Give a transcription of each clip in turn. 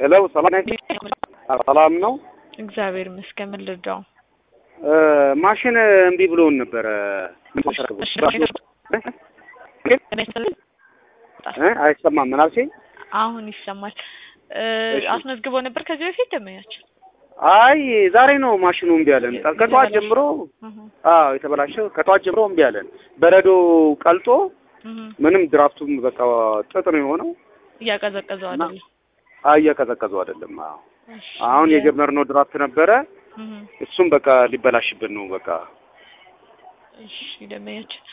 ሄሎ ሰላም ነው? እግዚአብሔር ይመስገን። ምን ልርዳው? ማሽን እምቢ ብሎን ነበር። አይሰማም። ምን አልሽኝ? አሁን ይሰማል። አስመዝግቦ ነበር ከዚህ በፊት ደመኛችን? አይ ዛሬ ነው ማሽኑ እምቢ አለን። ከጧት ጀምሮ የተበላሸው ከጧት ጀምሮ እምቢ አለን። በረዶ ቀልጦ ምንም ድራፍቱም በቃ ጥጥ ነው የሆነው። እያቀዘቀዘው አይደለም? እያቀዘቀዘው አይደለም። አሁን የጀመርነው ድራፍት ነበረ። እሱም በቃ ሊበላሽብን ነው በቃ። እሺ ደመኛችን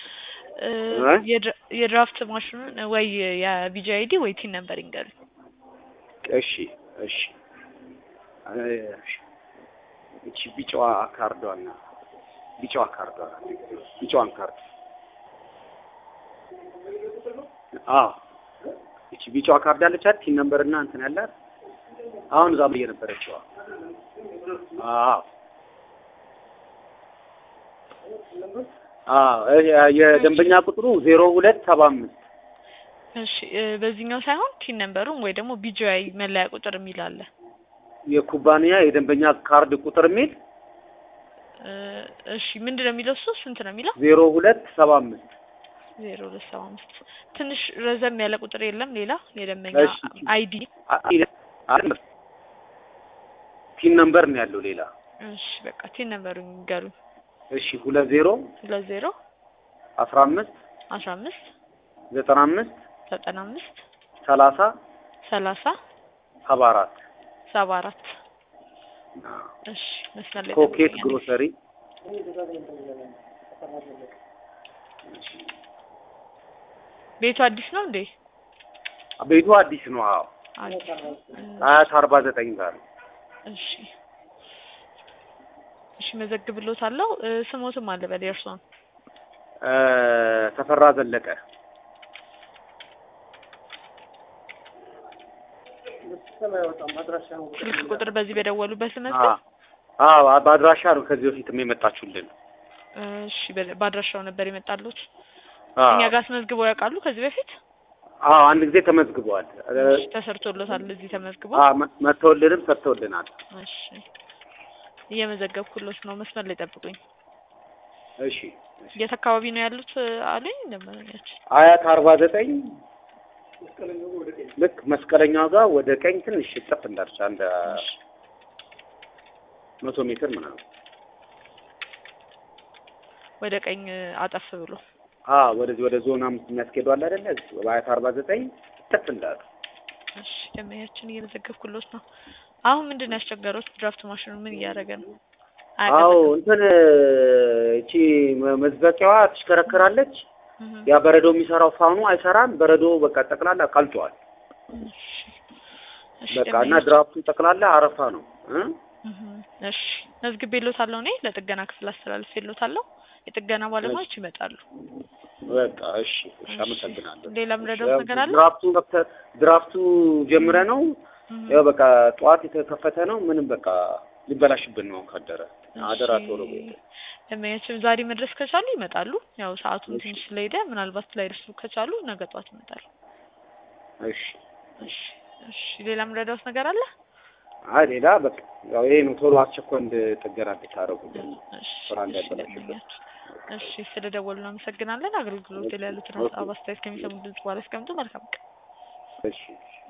የድራፍት ማሽኑን ወይ የቪጂአይዲ ወይ ቲን ነበር ይንገሩኝ። እሺ እቺ ቢጫዋ ካርዷና ቢጫዋን ካርድ እቺ ቢጫዋ ካርድ አለች አይደል? ቲን ነምበርና እንትን ያላት አሁን እዛ ብዬ ነበረችው። የደንበኛ ቁጥሩ 0275። እሺ በዚህኛው ሳይሆን ቲን ነምበሩን ወይ ደግሞ ቢጂአይ መለያ ቁጥር የሚል አለ። የኩባንያ የደንበኛ ካርድ ቁጥር የሚል እሺ ምንድነው የሚለው? እሱ ስንት ነው የሚለው? 0275 0275 ትንሽ ረዘም ያለ ቁጥር የለም ሌላ የደንበኛ አይዲ ቲን ነምበር ነው ያለው ሌላ? እሺ በቃ ቲን ነምበሩን ይንገሩኝ። እሺ 20 15 15 95 30 74 እሺ መስመር ላይ ኮኬት ግሮሰሪ ቤቱ አዲስ ነው እንዴ? ቤቱ አዲስ ነው። አያት 49 ጋር። እሺ መዘግብሎታለሁ። ስሞትም አለ በል የእርሶን? ተፈራ ዘለቀ። ስልክ ቁጥር በዚህ በደወሉበት መዝገብ? በአድራሻ ነው ከዚህ በፊትም የመጣችሁልን። እሺ በአድራሻው ነበር የመጣሉት? እኛ ጋር አስመዝግበው ያውቃሉ ከዚህ በፊት? አንድ ጊዜ ተመዝግበዋል። ተሰርቶሎታል እዚህ ተመዝግቦ? መተውልንም ሰጥተውልናል። እሺ እየመዘገብኩሎት ነው። መስመር ላይ ጠብቁኝ። እሺ የት አካባቢ ነው ያሉት አሉኝ? እንደማንኛች አያት 49 ልክ መስቀለኛው ጋር ወደ ቀኝ ትንሽ ጥፍ እንዳርቻ እንደ 100 ሜትር ምናምን ወደ ቀኝ አጠፍ ብሎ ወደዚህ ወደ ዞን 5 የሚያስኬደው አለ አይደለ? በአያት 49 ጥፍ እንዳሉ። እሺ ደመኛችን እየመዘገብኩሎት ነው። አሁን ምንድነው ያስቸገረው? ድራፍት ማሽኑ ምን እያደረገ ነው? እንትን እቺ መዝበቂያዋ ትሽከረከራለች። ያ በረዶ የሚሰራው ፋኑ አይሰራም። በረዶ በቃ ጠቅላላ ቀልጧል። በቃ እና ድራፍቱ ጠቅላላ አረፋ ነው። እሺ መዝግቤሎታለሁ። እኔ ለጥገና ክፍል አስተላልፌሎታለሁ። የጥገና ባለሙያዎች ይመጣሉ። በቃ እሺ አመሰግናለሁ። ሌላ ምረዳው ነገር አለ? ድራፍቱ ጀምረ ነው ያው በቃ ጧት የተከፈተ ነው። ምንም በቃ ሊበላሽብን ነው ካደረ አደራ ቶሎ ለማያችሁ ዛሬ መድረስ ከቻሉ ይመጣሉ። ያው ሰዓቱን ትንሽ ስለሄደ ምናልባት ላይደርሱ ከቻሉ ነገ ጧት ይመጣሉ። እሺ ሌላ ምረዳው ነገር አለ? ሌላ በቃ ያው ይሄ ነው ቶሎ አስቸኳይ ጥገና ብታረጉልን። እሺ ስለደወሉ አመሰግናለን። አገልግሎት ላይ ያሉትን ሀሳብ አስተያየት ከሚሰሙ ድምጽ በኋላ አስቀምጡ። መልካም ቀን። እሺ